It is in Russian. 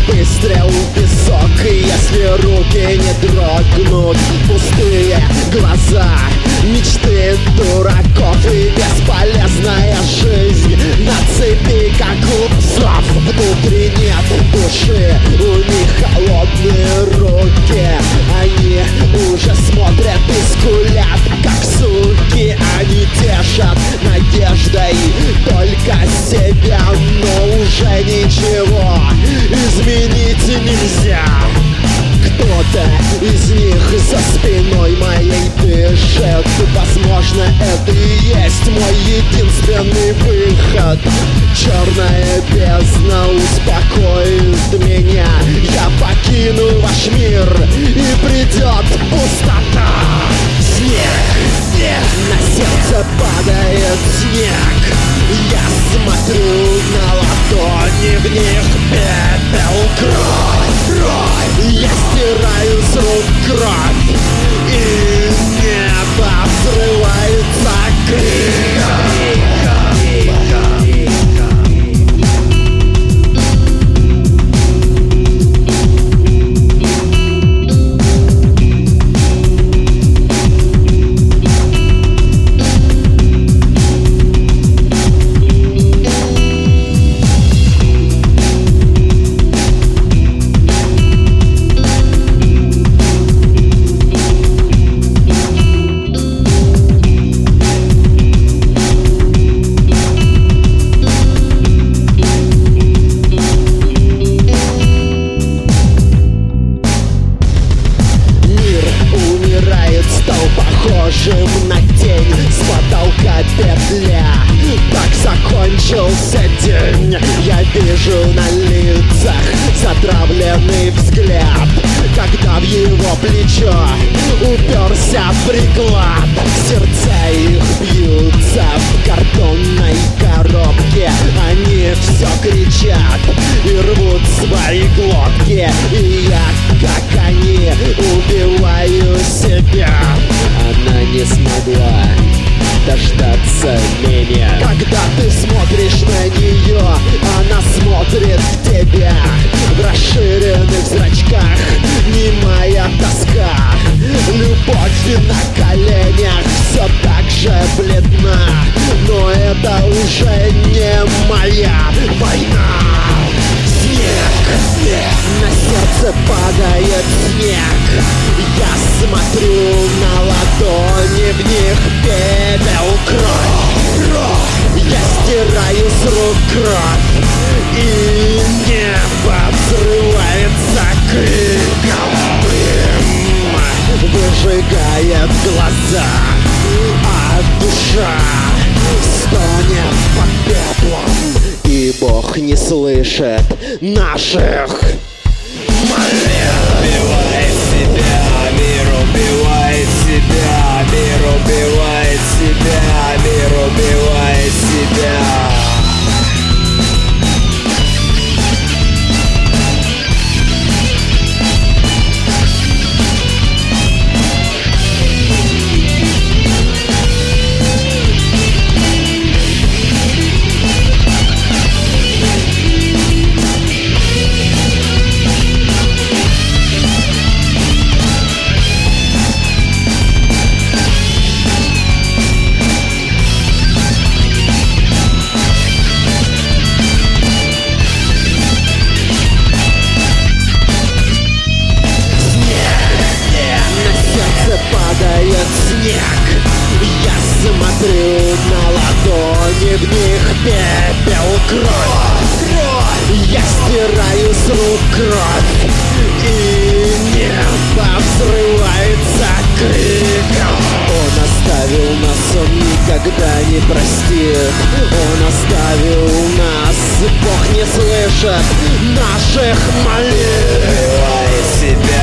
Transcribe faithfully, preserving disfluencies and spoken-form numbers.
выстрел в песок. И если руки не дрогнут, пустые глаза, мечты дураков и бесполезная жизнь на цепи, как у псов. Внутри нет души, у них холодные руки. Они уже смотрят и скулят, как суки. Они тешат надеждой только себя, но уже ничего изменить нельзя. Кто-то из них за спиной моей дышит. Возможно, это и есть мой единственный выход. Черная бездна успокоит меня. Я покину ваш мир, и придет пустота. Снег, снег, на сердце падает снег. Я смотрю на ладони, в них пепел, кровь, кровь. Я стираю с рук кровь, и небо взрывается криком. На тень с потолка петля. Так закончился день. Я вижу на лицах затравленный взгляд, когда в его плечо уперся приклад. Сердца их бьются в картонной коробке. Они все кричат и рвут свои глотки. И я, как они, убиваю себя. Она не смогла дождаться меня. Когда ты смотришь на нее, она смотрит в тебя. В расширенных зрачках немая тоска. Любовь на коленях все так же бледна. Но это уже не моя война. Снег, снег, на сердце падает снег. Я смотрю на ладони, в них пепел, кровь, кровь. Я стираю с рук кровь, и небо взрывается криком. Дым выжигает глаза, а душа стонет под пеплом. И Бог не слышит наших молитв. Убивает себя, мир убивает себя, мир убивает себя, мир убивает себя. Снег. Я смотрю на ладони, в них пепел, кровь, кровь. Я стираю с рук кровь, и небо взрывается криком. Он оставил нас, он никогда не простит. Он оставил нас, Бог не слышит наших молитв. Убивает себя.